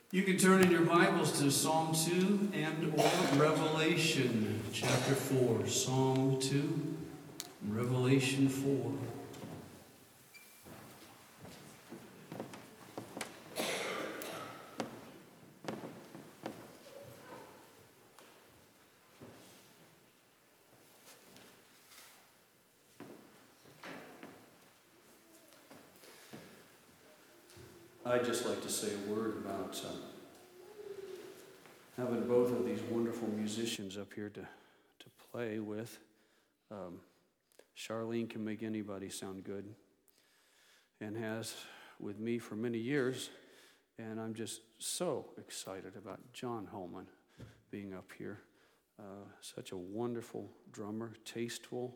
You can turn in your Bibles to Psalm 2 and or Revelation chapter 4. Psalm 2 and Revelation 4. I'd just like to say a word about having both of these wonderful musicians up here to play with. Charlene can make anybody sound good and has with me for many years. And I'm just so excited about John Holman being up here. Such a wonderful drummer, tasteful.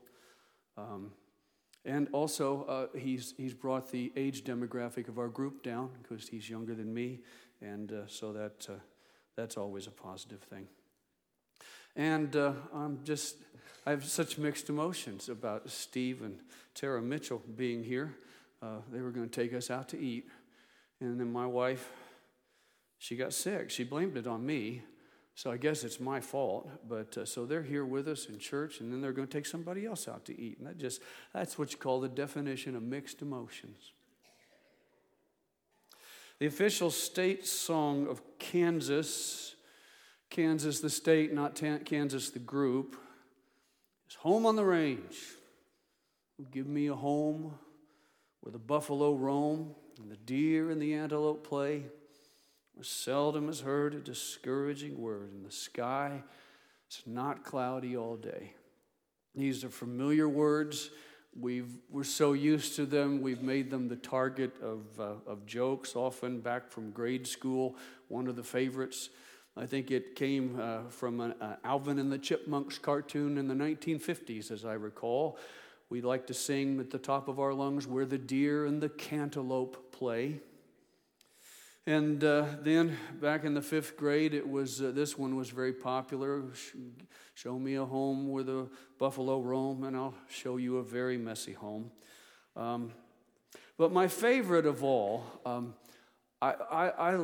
And also, he's brought the age demographic of our group down because he's younger than me, and so that's always a positive thing. And I have such mixed emotions about Steve and Tara Mitchell being here. They were going to take us out to eat, and then my wife, she got sick. She blamed it on me. So I guess it's my fault, but so they're here with us in church, and then they're going to take somebody else out to eat. And that's what you call the definition of mixed emotions. The official state song of Kansas the state, not Kansas the group, is Home on the Range. Give me a home where the buffalo roam and the deer and the antelope play. Where seldom is heard a discouraging word in the sky. It's not cloudy all day. These are familiar words. We're so used to them. We've made them the target of jokes, often back from grade school. One of the favorites, I think it came from an Alvin and the Chipmunks cartoon in the 1950s, as I recall. We like to sing at the top of our lungs, where the deer and the cantaloupe play. And then back in the 5th grade, it was this one was very popular. Show me a home where the buffalo roam, and I'll show you a very messy home. But my favorite of all, I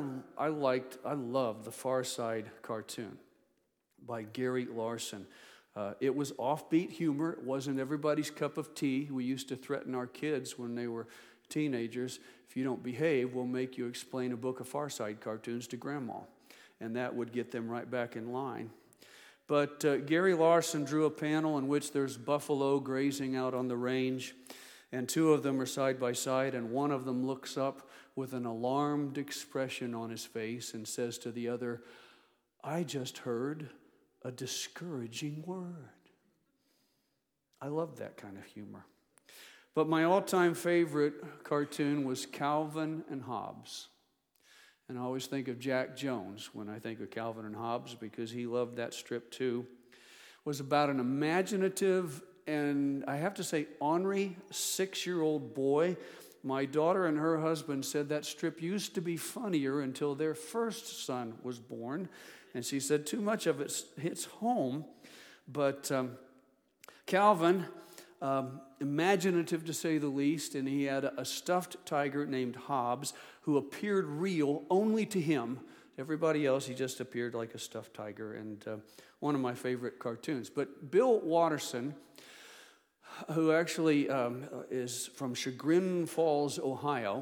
loved the Far Side cartoon by Gary Larson. It was offbeat humor. It wasn't everybody's cup of tea. We used to threaten our kids when they were teenagers, if you don't behave, we'll make you explain a book of Far Side cartoons to grandma. And that would get them right back in line. But Gary Larson drew a panel in which there's buffalo grazing out on the range, and two of them are side by side, and one of them looks up with an alarmed expression on his face and says to the other, "I just heard a discouraging word." I love that kind of humor. But my all-time favorite cartoon was Calvin and Hobbes. And I always think of Jack Jones when I think of Calvin and Hobbes because he loved that strip too. It was about an imaginative and, I have to say, ornery 6-year-old boy. My daughter and her husband said that strip used to be funnier until their first son was born. And she said too much of it hits home. But Calvin... imaginative to say the least, and he had a stuffed tiger named Hobbes who appeared real only to him. Everybody else, he just appeared like a stuffed tiger, and one of my favorite cartoons. But Bill Watterson, who actually is from Chagrin Falls, Ohio,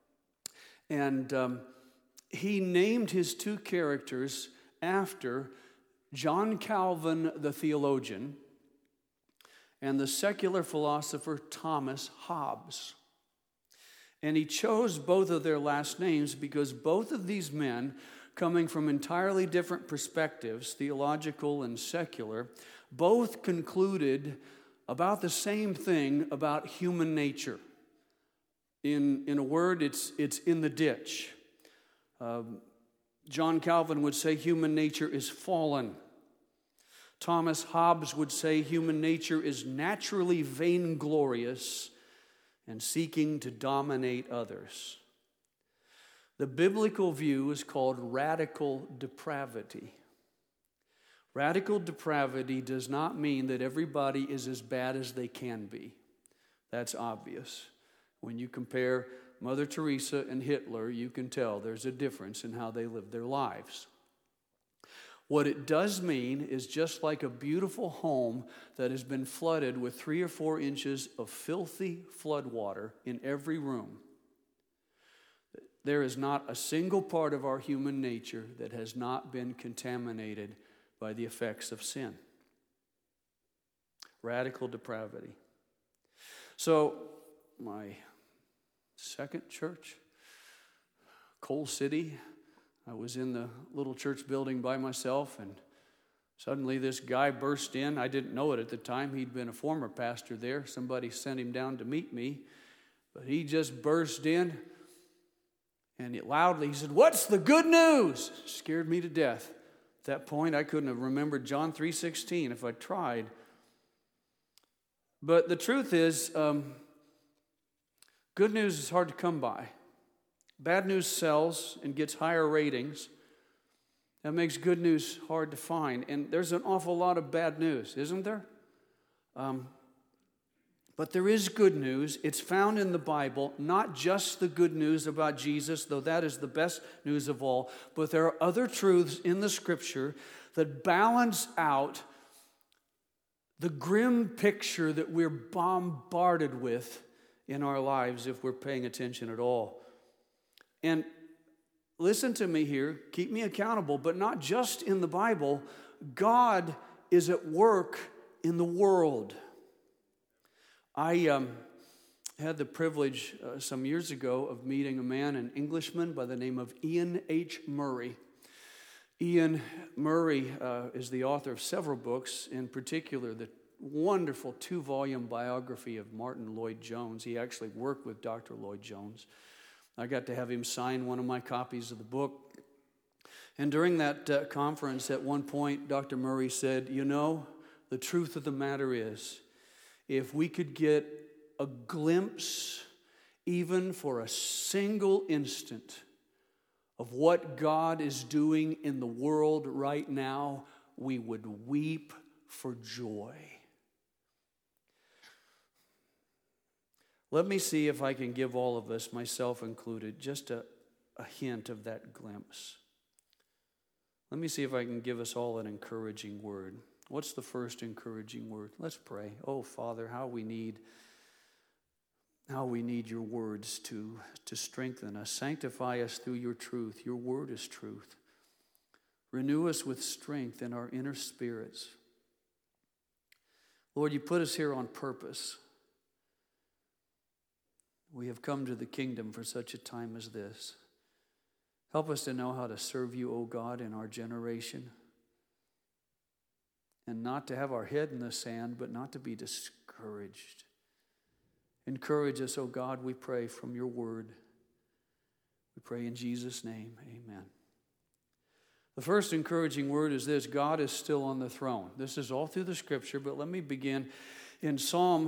and he named his two characters after John Calvin, the theologian, and the secular philosopher Thomas Hobbes. And he chose both of their last names because both of these men, coming from entirely different perspectives, theological and secular, both concluded about the same thing about human nature. In a word, it's in the ditch. John Calvin would say human nature is fallen. Thomas Hobbes would say human nature is naturally vainglorious and seeking to dominate others. The biblical view is called radical depravity. Radical depravity does not mean that everybody is as bad as they can be. That's obvious. When you compare Mother Teresa and Hitler, you can tell there's a difference in how they live their lives. What it does mean is just like a beautiful home that has been flooded with 3 or 4 inches of filthy flood water in every room, there is not a single part of our human nature that has not been contaminated by the effects of sin. Radical depravity. So, my second church, Coal City, I was in the little church building by myself, and suddenly this guy burst in. I didn't know it at the time. He'd been a former pastor there. Somebody sent him down to meet me, but he just burst in, and loudly he said, "What's the good news?" Scared me to death. At that point, I couldn't have remembered John 3:16 if I tried. But the truth is, good news is hard to come by. Bad news sells and gets higher ratings. That makes good news hard to find. And there's an awful lot of bad news, isn't there? But there is good news. It's found in the Bible, not just the good news about Jesus, though that is the best news of all, but there are other truths in the Scripture that balance out the grim picture that we're bombarded with in our lives if we're paying attention at all. And listen to me here, keep me accountable, but not just in the Bible. God is at work in the world. I had the privilege some years ago of meeting a man, an Englishman by the name of Ian H. Murray. Ian Murray is the author of several books, in particular the wonderful 2-volume biography of Martin Lloyd-Jones. He actually worked with Dr. Lloyd-Jones. I got to have him sign one of my copies of the book. And during that conference, at one point, Dr. Murray said, "You know, the truth of the matter is, if we could get a glimpse, even for a single instant, of what God is doing in the world right now, we would weep for joy." Let me see if I can give all of us, myself included, just a hint of that glimpse. Let me see if I can give us all an encouraging word. What's the first encouraging word? Let's pray. Oh, Father, how we need your words to strengthen us. Sanctify us through your truth. Your word is truth. Renew us with strength in our inner spirits. Lord, you put us here on purpose. We have come to the kingdom for such a time as this. Help us to know how to serve you, O God, in our generation. And not to have our head in the sand, but not to be discouraged. Encourage us, O God, we pray, from your word. We pray in Jesus' name, amen. The first encouraging word is this: God is still on the throne. This is all through the Scripture, but let me begin in Psalms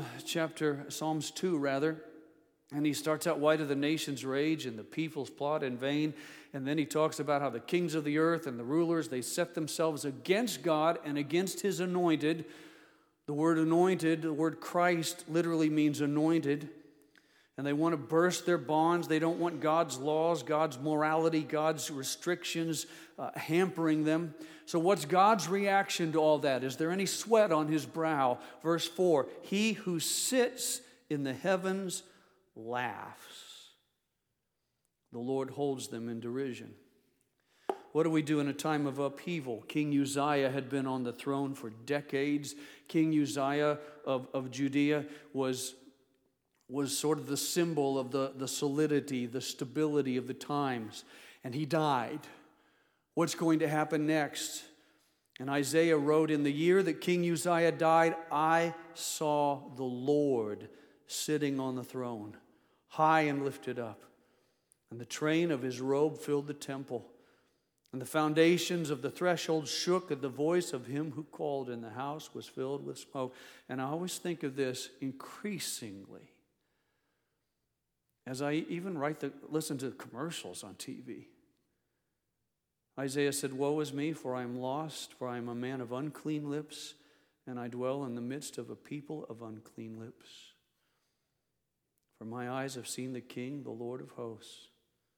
2, and he starts out, "Why do the nations rage and the peoples plot in vain?" And then he talks about how the kings of the earth and the rulers, they set themselves against God and against his anointed. The word anointed, the word Christ, literally means anointed. And they want to burst their bonds. They don't want God's laws, God's morality, God's restrictions hampering them. So what's God's reaction to all that? Is there any sweat on his brow? Verse 4, "He who sits in the heavens laughs. The Lord holds them in derision." What do we do in a time of upheaval? King Uzziah had been on the throne for decades. King Uzziah of Judea was sort of the symbol of the solidity, the stability of the times. And he died. What's going to happen next? And Isaiah wrote, "In the year that King Uzziah died, I saw the Lord sitting on the throne, high and lifted up. And the train of his robe filled the temple. And the foundations of the threshold shook at the voice of him who called, and the house was filled with smoke." And I always think of this increasingly as I even listen to commercials on TV. Isaiah said, "Woe is me, for I am lost, for I am a man of unclean lips, and I dwell in the midst of a people of unclean lips. For my eyes have seen the King, the Lord of hosts.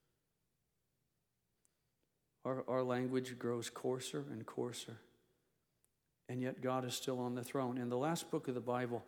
Our language grows coarser and coarser. And yet God is still on the throne. In the last book of the Bible,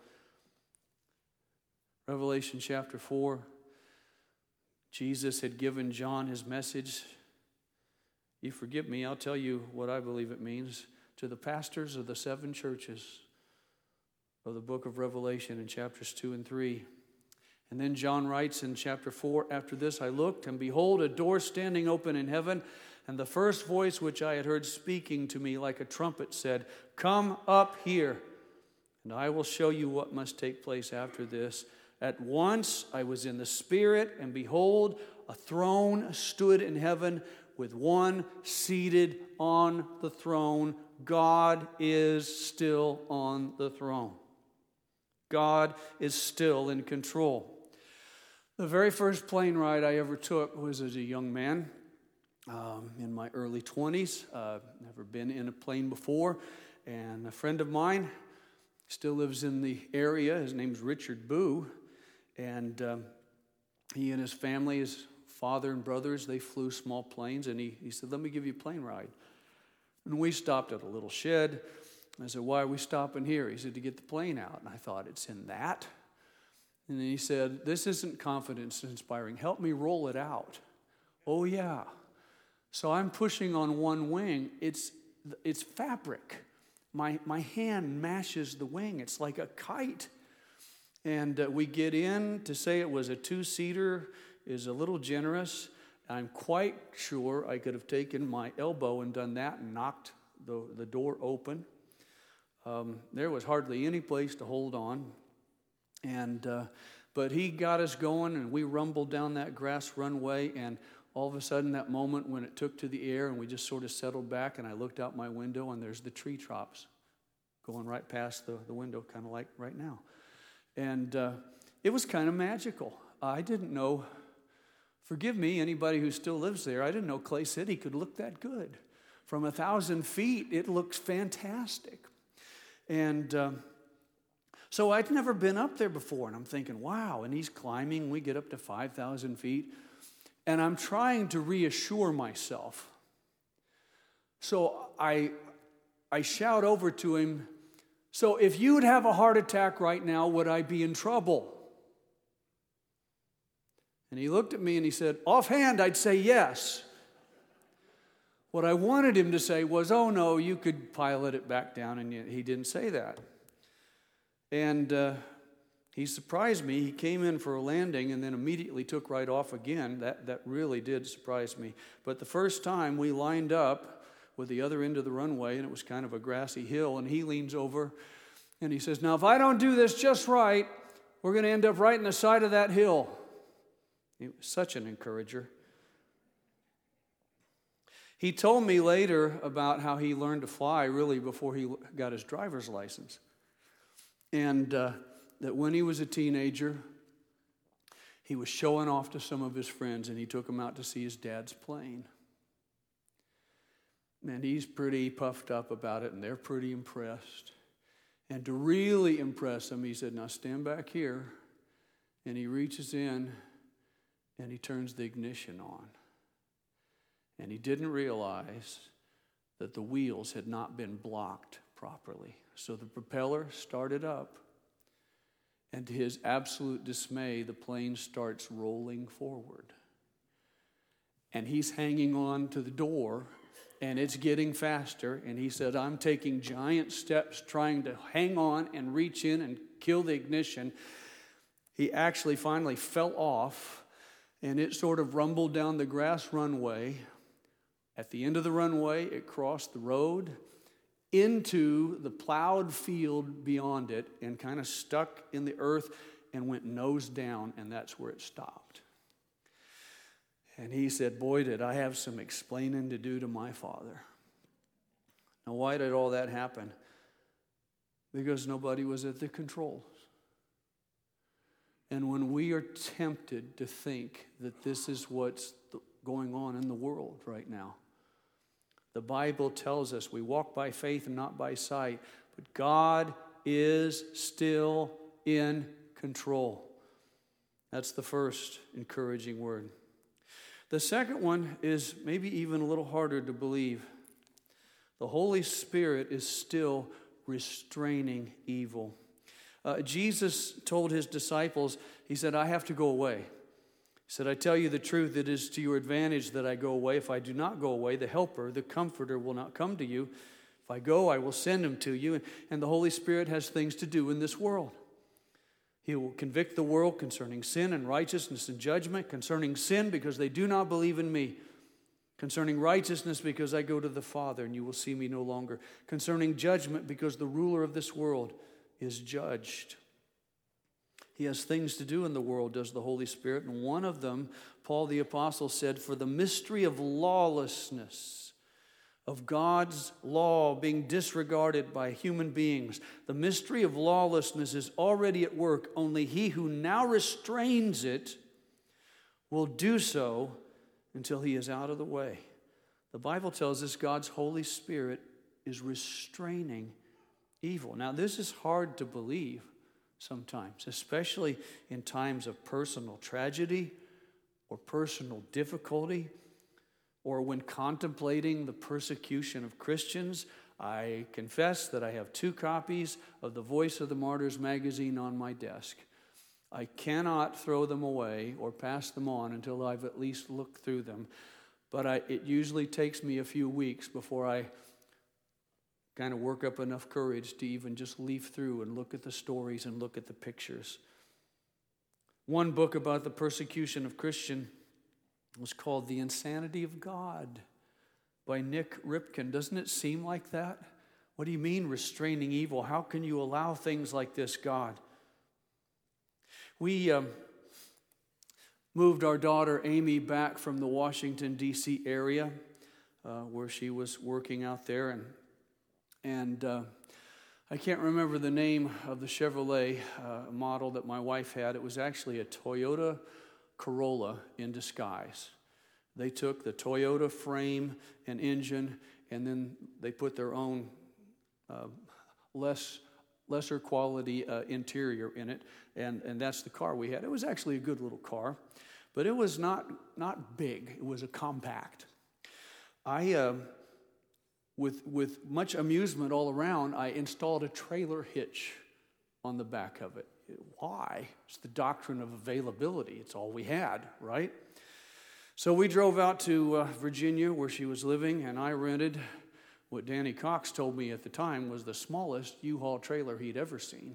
Revelation chapter 4, Jesus had given John his message. You forgive me, I'll tell you what I believe it means. To the pastors of the 7 churches of the book of Revelation in chapters 2 and 3. And then John writes in chapter 4, after this I looked, and behold, a door standing open in heaven. And the first voice which I had heard speaking to me like a trumpet said, "Come up here, and I will show you what must take place after this." At once I was in the Spirit, and behold, a throne stood in heaven with one seated on the throne. God is still on the throne. God is still in control. The very first plane ride I ever took was as a young man. In my early 20s, never been in a plane before, and a friend of mine still lives in the area. His name's Richard Boo, and he and his family, his father and brothers, they flew small planes, and he said, "Let me give you a plane ride." And we stopped at a little shed. I said, "Why are we stopping here?" He said, "To get the plane out." And I thought, "It's in that?" And then he said, "This isn't confidence inspiring. Help me roll it out." Oh, yeah. So I'm pushing on one wing. It's fabric. My hand mashes the wing. It's like a kite. And we get in. To say it was a 2-seater is a little generous. I'm quite sure I could have taken my elbow and done that and knocked the door open. There was hardly any place to hold on. But he got us going, and we rumbled down that grass runway, and all of a sudden, that moment when it took to the air and we just sort of settled back, and I looked out my window, and there's the tree tops going right past the window, kind of like right now. And it was kind of magical. I didn't know, forgive me, anybody who still lives there, I didn't know Clay City could look that good. From 1,000 feet, it looks fantastic. And so I'd never been up there before, and I'm thinking, wow, and he's climbing. We get up to 5,000 feet. And I'm trying to reassure myself. So I shout over to him, "So if you would have a heart attack right now, would I be in trouble?" And he looked at me and he said, "Offhand, I'd say yes." What I wanted him to say was, "Oh no, you could pilot it back down," and he didn't say that. And he surprised me. He came in for a landing and then immediately took right off again. That really did surprise me. But the first time we lined up with the other end of the runway, and it was kind of a grassy hill, and he leans over and he says, "Now, if I don't do this just right, we're going to end up right in the side of that hill." He was such an encourager. He told me later about how he learned to fly really before he got his driver's license. And that when he was a teenager, he was showing off to some of his friends, and he took them out to see his dad's plane. And he's pretty puffed up about it, and they're pretty impressed. And to really impress them, he said, "Now stand back here." And he reaches in, and he turns the ignition on. And he didn't realize that the wheels had not been blocked properly. So the propeller started up. And to his absolute dismay, the plane starts rolling forward. And he's hanging on to the door, and it's getting faster. And he said, "I'm taking giant steps trying to hang on and reach in and kill the ignition." He actually finally fell off, and it sort of rumbled down the grass runway. At the end of the runway, it crossed the road into the plowed field beyond it and kind of stuck in the earth and went nose down, and that's where it stopped. And he said, "Boy, did I have some explaining to do to my father." Now, why did all that happen? Because nobody was at the controls. And when we are tempted to think that this is what's going on in the world right now, the Bible tells us we walk by faith and not by sight, but God is still in control. That's the first encouraging word. The second one is maybe even a little harder to believe. The Holy Spirit is still restraining evil. Jesus told his disciples, he said, I have to go away. He said, I tell you the truth, it is to your advantage that I go away. If I do not go away, the Helper, the Comforter, will not come to you. If I go, I will send him to you. And the Holy Spirit has things to do in this world. He will convict the world concerning sin and righteousness and judgment, concerning sin because they do not believe in me, concerning righteousness because I go to the Father and you will see me no longer, concerning judgment because the ruler of this world is judged. He has things to do in the world, does the Holy Spirit, and one of them, Paul the Apostle said, for the mystery of lawlessness, of God's law being disregarded by human beings. The mystery of lawlessness is already at work. Only he who now restrains it will do so until he is out of the way. The Bible tells us God's Holy Spirit is restraining evil. Now, this is hard to believe sometimes, especially in times of personal tragedy or personal difficulty, or when contemplating the persecution of Christians. I confess that I have 2 copies of the Voice of the Martyrs magazine on my desk. I cannot throw them away or pass them on until I've at least looked through them. But it usually takes me a few weeks before I kind of work up enough courage to even just leaf through and look at the stories and look at the pictures. One book about the persecution of Christians was called The Insanity of God by Nick Ripken. Doesn't it seem like that? What do you mean restraining evil? How can you allow things like this, God? We moved our daughter Amy back from the Washington, D.C. area where she was working out there. And I can't remember the name of the Chevrolet model that my wife had. It was actually a Toyota Corolla in disguise. They took the Toyota frame and engine, and then they put their own lesser quality interior in it, and that's the car we had. It was actually a good little car, but it was not big. It was a compact. With much amusement all around, I installed a trailer hitch on the back of it. Why? It's the doctrine of availability. It's all we had, right? So we drove out to Virginia where she was living, and I rented what Danny Cox told me at the time was the smallest U-Haul trailer he'd ever seen.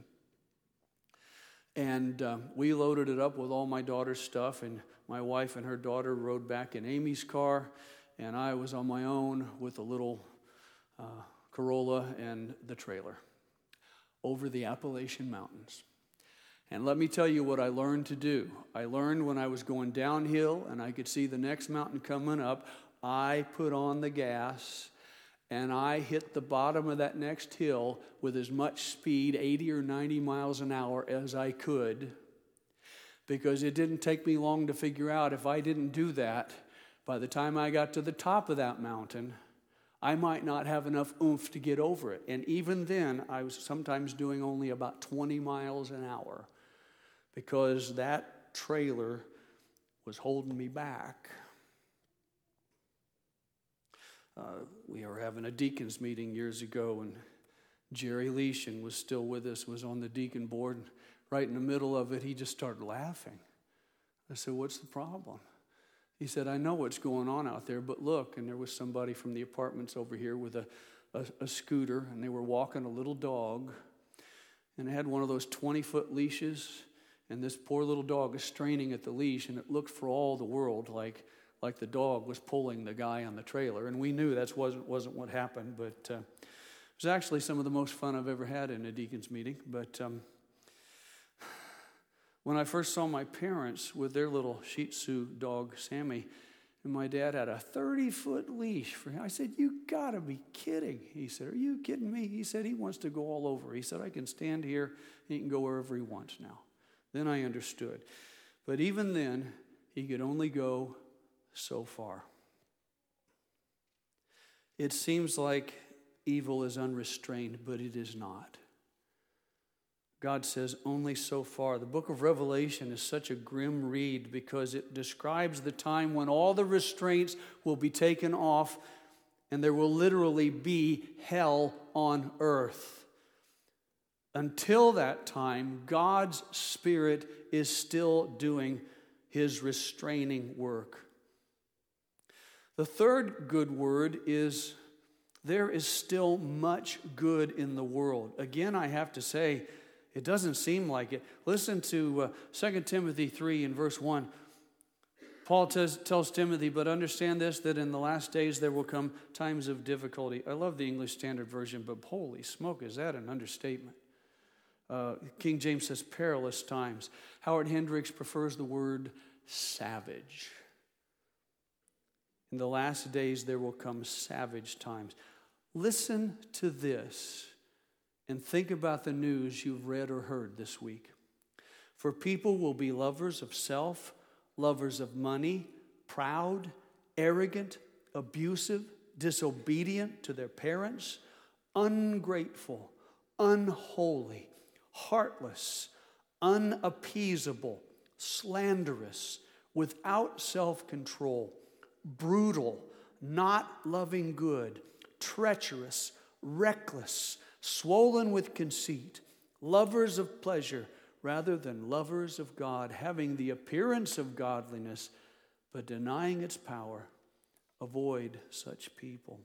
And we loaded it up with all my daughter's stuff, and my wife and her daughter rode back in Amy's car, and I was on my own with a little Corolla and the trailer over the Appalachian Mountains. And let me tell you what I learned to do. I learned when I was going downhill and I could see the next mountain coming up, I put on the gas and I hit the bottom of that next hill with as much speed, 80 or 90 miles an hour, as I could, because it didn't take me long to figure out if I didn't do that, by the time I got to the top of that mountain, I might not have enough oomph to get over it. And even then, I was sometimes doing only about 20 miles an hour because that trailer was holding me back. We were having a deacons meeting years ago, and Jerry Leishan was still with us, was on the deacon board. And right in the middle of it, he just started laughing. I said, "What's the problem?" He said, "I know what's going on out there, but look." And there was somebody from the apartments over here with a scooter, and they were walking a little dog, and it had one of those 20-foot leashes, and this poor little dog is straining at the leash, and it looked for all the world like the dog was pulling the guy on the trailer. And we knew that wasn't what happened, but it was actually some of the most fun I've ever had in a deacon's meeting. But when I first saw my parents with their little Shih Tzu dog, Sammy, and my dad had a 30-foot leash for him, I said, "You gotta be kidding." He said, "Are you kidding me?" He said, "He wants to go all over." He said, "I can stand here, and he can go wherever he wants now." Then I understood. But even then, he could only go so far. It seems like evil is unrestrained, but it is not. God says, only so far. The book of Revelation is such a grim read because it describes the time when all the restraints will be taken off and there will literally be hell on earth. Until that time, God's Spirit is still doing His restraining work. The third good word is there is still much good in the world. Again, I have to say, it doesn't seem like it. Listen to 2 Timothy 3 in verse 1. Paul tells Timothy, but understand this, that in the last days there will come times of difficulty. I love the English Standard Version, but holy smoke, is that an understatement? King James says perilous times. Howard Hendricks prefers the word savage. In the last days there will come savage times. Listen to this and think about the news you've read or heard this week. For people will be lovers of self, lovers of money, proud, arrogant, abusive, disobedient to their parents, ungrateful, unholy, heartless, unappeasable, slanderous, without self-control, brutal, not loving good, treacherous, reckless, swollen with conceit, lovers of pleasure rather than lovers of God, having the appearance of godliness, but denying its power. Avoid such people.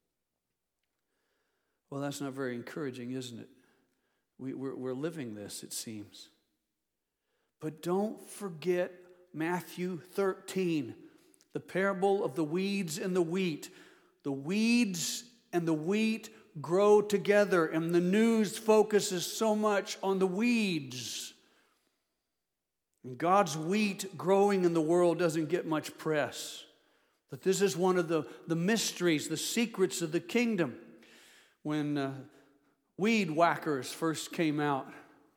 Well, that's not very encouraging, isn't it? We're living this, it seems. But don't forget Matthew 13, the parable of the weeds and the wheat. The weeds and the wheat grow together, and the news focuses so much on the weeds. And God's wheat growing in the world doesn't get much press. But this is one of the mysteries, the secrets of the kingdom. When weed whackers first came out,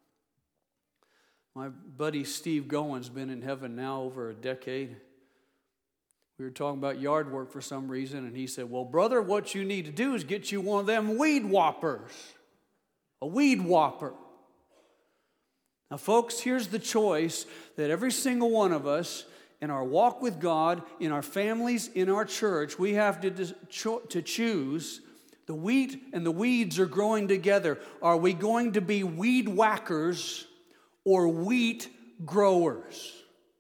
my buddy Steve Gowen's been in heaven now over a decade. We were talking about yard work for some reason, and he said, well, brother, what you need to do is get you one of them weed whoppers. A weed whopper. Now, folks, here's the choice that every single one of us in our walk with God, in our families, in our church, we have to choose. The wheat and the weeds are growing together. Are we going to be weed whackers or wheat growers?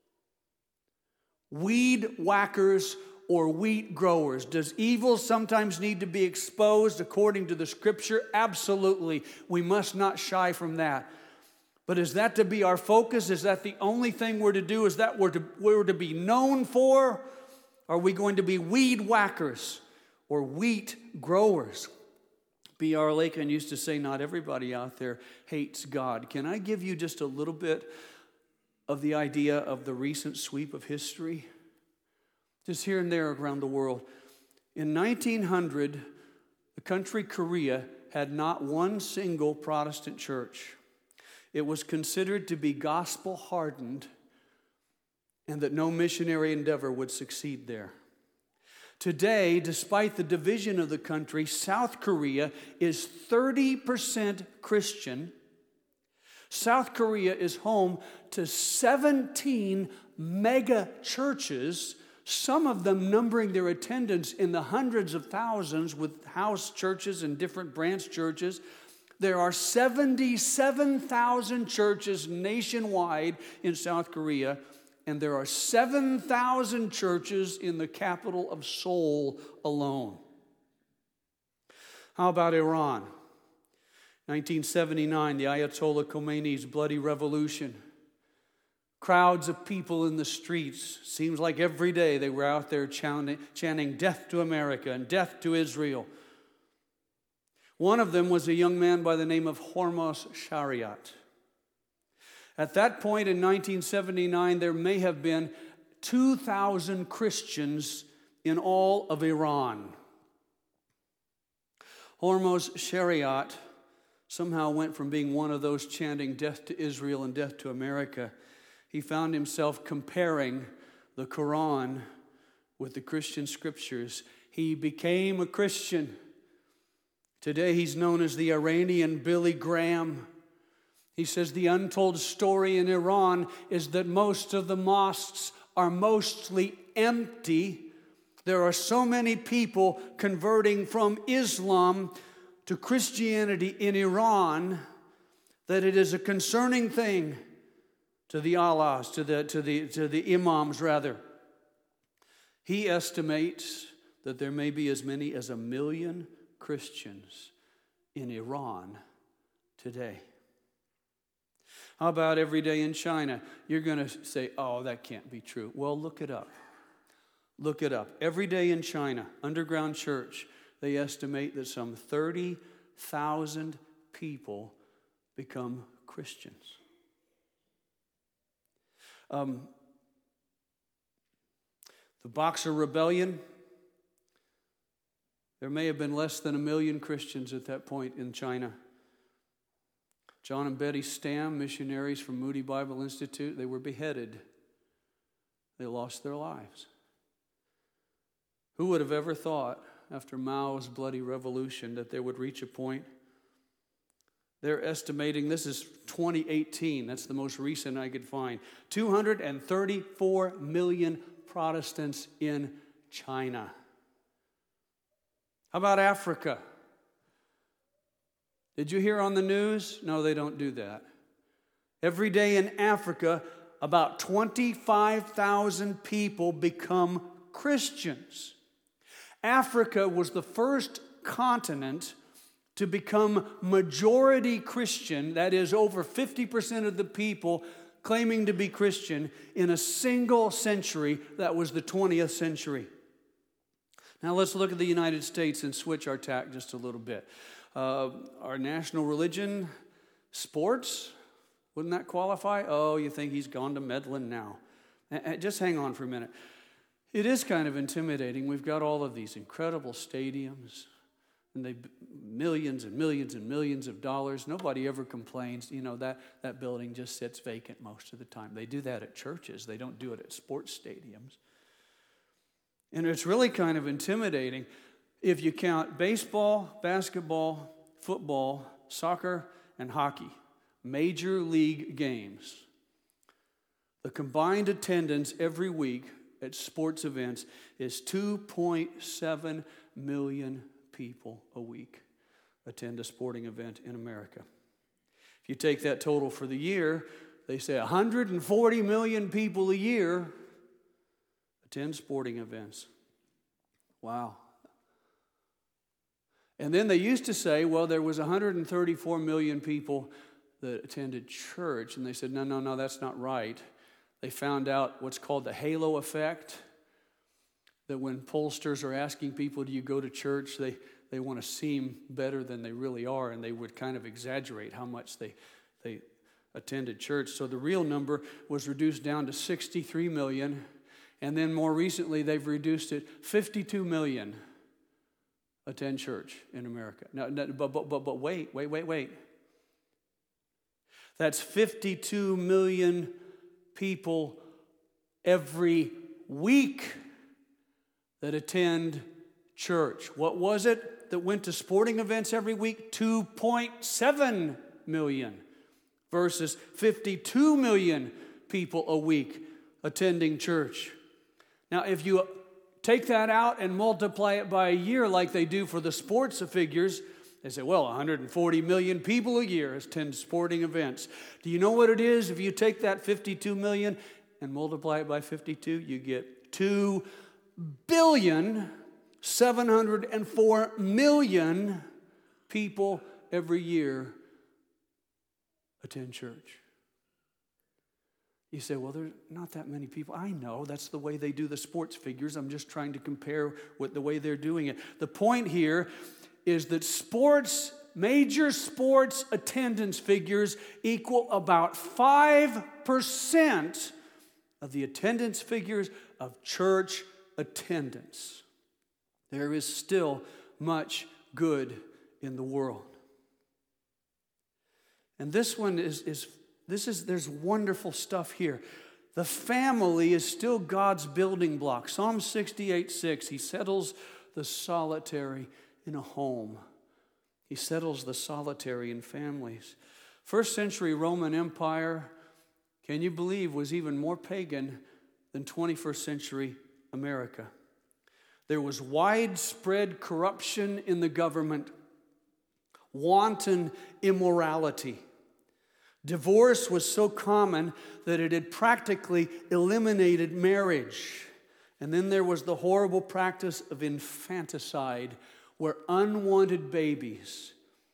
Weed whackers or wheat growers. Does evil sometimes need to be exposed according to the Scripture? Absolutely. We must not shy from that. But is that to be our focus? Is that the only thing we're to do? Is that we're to be known for? Are we going to be weed whackers or wheat growers? B.R. Lakin used to say, not everybody out there hates God. Can I give you just a little bit of the idea of the recent sweep of history? Just here and there around the world. In 1900, the country Korea had not one single Protestant church. It was considered to be gospel hardened and that no missionary endeavor would succeed there. Today, despite the division of the country, South Korea is 30% Christian. South Korea is home to 17 mega churches, some of them numbering their attendance in the hundreds of thousands with house churches and different branch churches. There are 77,000 churches nationwide in South Korea, and there are 7,000 churches in the capital of Seoul alone. How about Iran? 1979, the Ayatollah Khomeini's bloody revolution. Crowds of people in the streets. Seems like every day they were out there chanting death to America and death to Israel. One of them was a young man by the name of Hormuz Shariat. At that point in 1979, there may have been 2,000 Christians in all of Iran. Hormuz Shariat somehow went from being one of those chanting death to Israel and death to America. He found himself comparing the Quran with the Christian scriptures. He became a Christian. Today he's known as the Iranian Billy Graham. He says the untold story in Iran is that most of the mosques are mostly empty. There are so many people converting from Islam to Christianity in Iran that it is a concerning thing to the Allahs, to the imams rather. He estimates that there may be as many as 1 million Christians in Iran today. How about every day in China? You're going to say, oh, that can't be true. Well, look it up. Look it up. Every day in China, underground church, they estimate that some 30,000 people become Christians. The Boxer Rebellion, there may have been less than 1 million Christians at that point in China. John and Betty Stam, missionaries from Moody Bible Institute, they were beheaded. They lost their lives. Who would have ever thought, after Mao's bloody revolution, that they would reach a point? They're estimating, this is 2018, that's the most recent I could find, 234 million Protestants in China. How about Africa? Did you hear on the news? No, they don't do that. Every day in Africa, about 25,000 people become Christians. Africa was the first continent to become majority Christian, that is, over 50% of the people claiming to be Christian in a single century. That was the 20th century. Now let's look at the United States and switch our tack just a little bit. Our national religion, sports, wouldn't that qualify? Oh, you think he's gone to Medlin now. Just hang on for a minute. It is kind of intimidating. We've got all of these incredible stadiums, and they millions and millions and millions of dollars. Nobody ever complains. You know, that building just sits vacant most of the time. They do that at churches. They don't do it at sports stadiums. And it's really kind of intimidating if you count baseball, basketball, football, soccer, and hockey, major league games. The combined attendance every week at sports events is 2.7 million people a week attend a sporting event in America. If you take that total for the year, they say 140 million people a year attend sporting events. Wow. And then they used to say, well, there was 134 million people that attended church. And they said, no, that's not right. They found out what's called the halo effect, that when pollsters are asking people, do you go to church, they want to seem better than they really are, and they would kind of exaggerate how much they attended church. So the real number was reduced down to 63 million, and then more recently they've reduced it 52 million attend church in America. Now, but wait. That's 52 million people every week that attend church. What was it that went to sporting events every week? 2.7 million versus 52 million people a week attending church. Now, if you take that out and multiply it by a year like they do for the sports figures, they say, well, 140 million people a year attend sporting events. Do you know what it is? If you take that 52 million and multiply it by 52, you get 2,704,000,000 people every year attend church. You say, well, there's not that many people. I know, that's the way they do the sports figures. I'm just trying to compare with the way they're doing it. The point here is that major sports attendance figures equal about 5% of the attendance figures of church attendance. There is still much good in the world. And this one there's wonderful stuff here. The family is still God's building block. Psalm 68:6, He settles the solitary in a home. He settles the solitary in families. First century Roman Empire, can you believe, was even more pagan than 21st century America. There was widespread corruption in the government, wanton immorality. Divorce was so common that it had practically eliminated marriage. And then there was the horrible practice of infanticide, where unwanted babies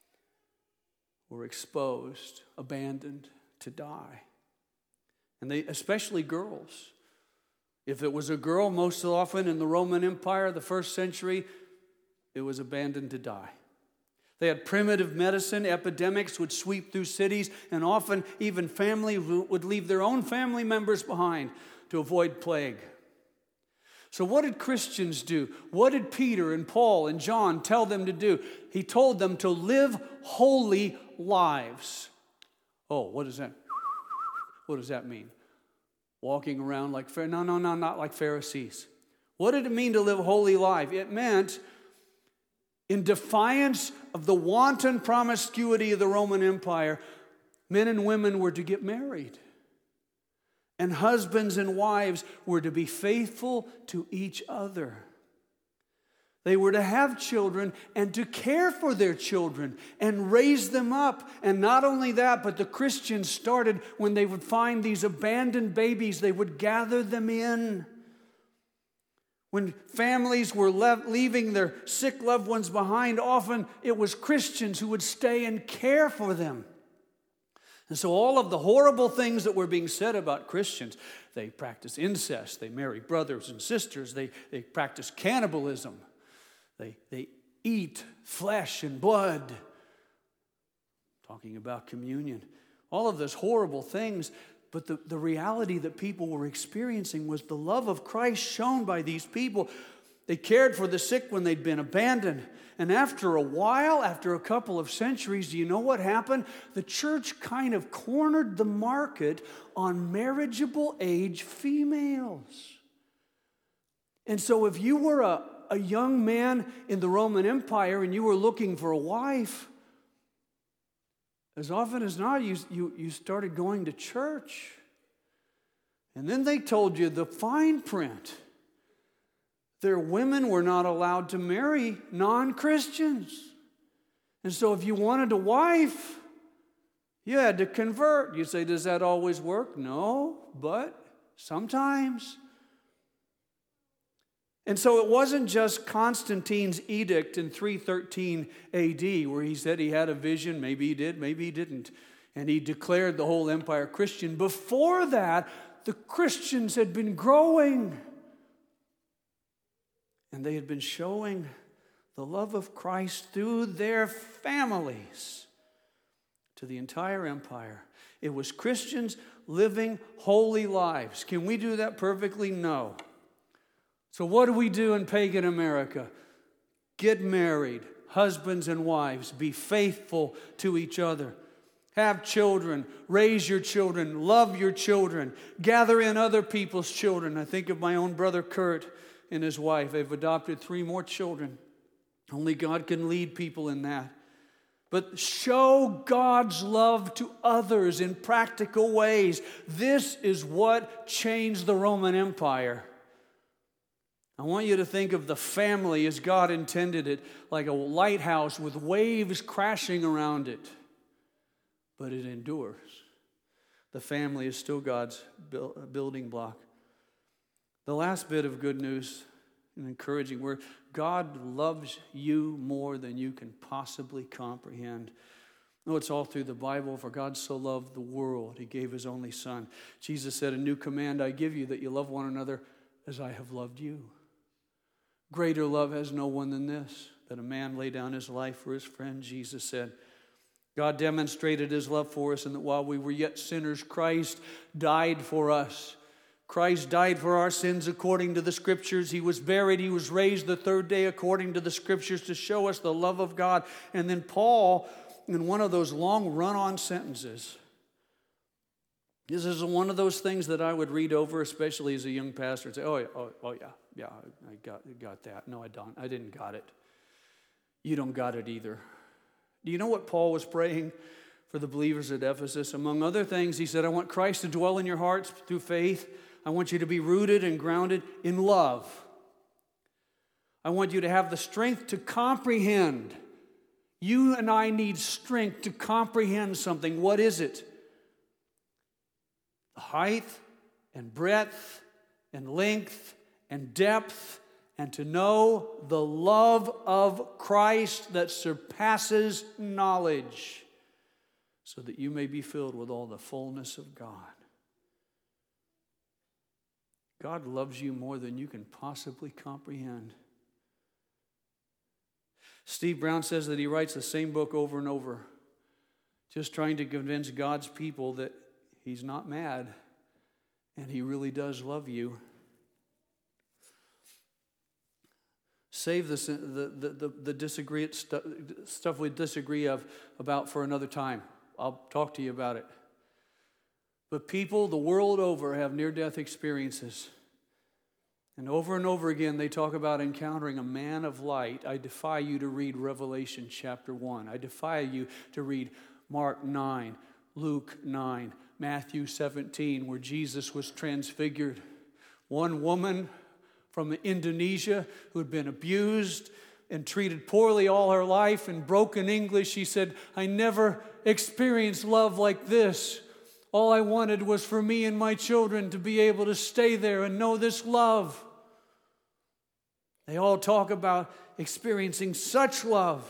were exposed, abandoned to die. And they, especially girls. If it was a girl, most often in the Roman Empire, the first century, it was abandoned to die. They had primitive medicine. Epidemics would sweep through cities, and often even families would leave their own family members behind to avoid plague. So what did Christians do? What did Peter and Paul and John tell them to do? He told them to live holy lives. Oh, what does that mean? Walking around like no, not like Pharisees. What did it mean to live a holy life? It meant, in defiance of the wanton promiscuity of the Roman Empire, men and women were to get married. And husbands and wives were to be faithful to each other. They were to have children and to care for their children and raise them up. And not only that, but the Christians started, when they would find these abandoned babies, they would gather them in. When families were leaving their sick loved ones behind, often it was Christians who would stay and care for them. And so all of the horrible things that were being said about Christians, they practice incest, they marry brothers and sisters, they practice cannibalism, they eat flesh and blood, talking about communion. All of those horrible things, but the reality that people were experiencing was the love of Christ shown by these people. They cared for the sick when they'd been abandoned. And after a while, after a couple of centuries, do you know what happened? The church kind of cornered the market on marriageable age females. And so if you were a young man in the Roman Empire and you were looking for a wife, as often as not, you started going to church. And then they told you the fine print. Their women were not allowed to marry non-Christians. And so if you wanted a wife, you had to convert. You say, does that always work? No, but sometimes. And so it wasn't just Constantine's edict in 313 AD where he said he had a vision. Maybe he did, maybe he didn't. And he declared the whole empire Christian. Before that, the Christians had been growing. And they had been showing the love of Christ through their families to the entire empire. It was Christians living holy lives. Can we do that perfectly? No. So what do we do in pagan America? Get married, husbands and wives. Be faithful to each other. Have children. Raise your children. Love your children. Gather in other people's children. I think of my own brother Kurt and his wife. They've adopted 3 more children. Only God can lead people in that. But show God's love to others in practical ways. This is what changed the Roman Empire. I want you to think of the family as God intended it, like a lighthouse with waves crashing around it. But it endures. The family is still God's building block. The last bit of good news, an encouraging word, God loves you more than you can possibly comprehend. No, it's all through the Bible. For God so loved the world, He gave His only Son. Jesus said, a new command I give you, that you love one another as I have loved you. Greater love has no one than this, that a man lay down his life for his friend. Jesus said, God demonstrated His love for us in that while we were yet sinners, Christ died for us. Christ died for our sins according to the Scriptures. He was buried. He was raised the 3rd day according to the Scriptures to show us the love of God. And then Paul, in one of those long run-on sentences, this is one of those things that I would read over, especially as a young pastor, and say, yeah, I got that. No, I didn't got it. You don't got it either. Do you know what Paul was praying for the believers at Ephesus. Among other things, he said, I want Christ to dwell in your hearts through faith. I want you to be rooted and grounded in love. I want you to have the strength to comprehend. You and I need strength to comprehend something. What is it? The height and breadth and length and depth, and to know the love of Christ that surpasses knowledge, so that you may be filled with all the fullness of God. God loves you more than you can possibly comprehend. Steve Brown says that he writes the same book over and over, just trying to convince God's people that he's not mad and he really does love you. Save the stuff we disagree about for another time. I'll talk to you about it. But people the world over have near-death experiences. And over again, they talk about encountering a man of light. I defy you to read Revelation chapter 1. I defy you to read Mark 9, Luke 9, Matthew 17, where Jesus was transfigured. One woman from Indonesia who had been abused and treated poorly all her life. In broken English, she said, I never experienced love like this. All I wanted was for me and my children to be able to stay there and know this love. They all talk about experiencing such love.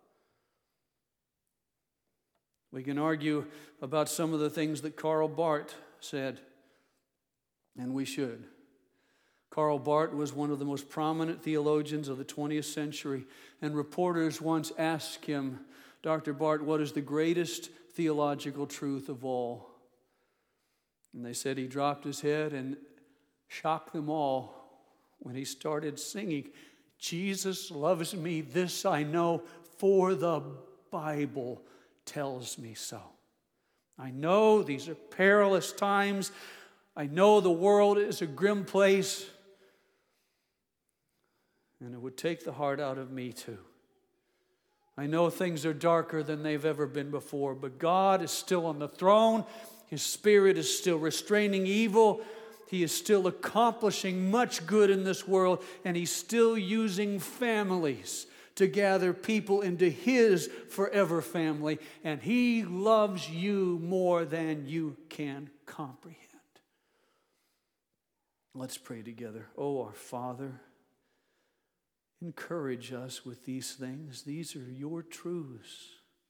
We can argue about some of the things that Karl Barth said, and we should. Karl Barth was one of the most prominent theologians of the 20th century, and reporters once asked him, Dr. Barth, what is the greatest theological truth of all? And they said he dropped his head and shocked them all when he started singing, Jesus loves me, this I know, for the Bible tells me so. I know these are perilous times. I know the world is a grim place. And it would take the heart out of me too. I know things are darker than they've ever been before, but God is still on the throne. His Spirit is still restraining evil. He is still accomplishing much good in this world, and He's still using families to gather people into His forever family, and He loves you more than you can comprehend. Let's pray together. Oh, our Father, encourage us with these things. These are your truths.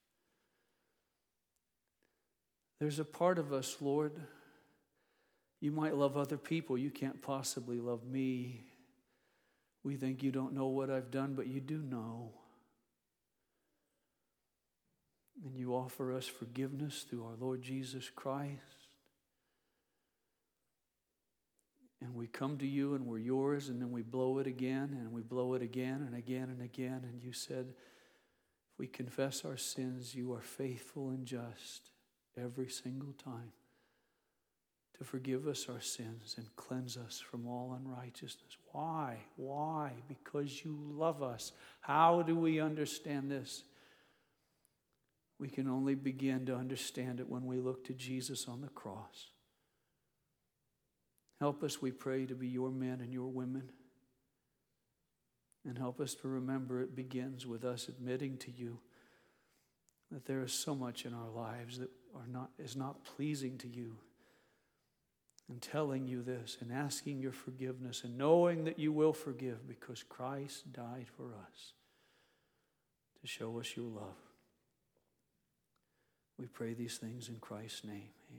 There's a part of us, Lord, you might love other people. You can't possibly love me. We think you don't know what I've done, but you do know. And you offer us forgiveness through our Lord Jesus Christ. And we come to you and we're yours, and then we blow it again, and we blow it again and again and again. And you said, if we confess our sins, you are faithful and just every single time to forgive us our sins and cleanse us from all unrighteousness. Why? Why? Because you love us. How do we understand this? We can only begin to understand it when we look to Jesus on the cross. Help us, we pray, to be your men and your women. And help us to remember it begins with us admitting to you that there is so much in our lives that is not pleasing to you. And telling you this and asking your forgiveness and knowing that you will forgive because Christ died for us to show us your love. We pray these things in Christ's name.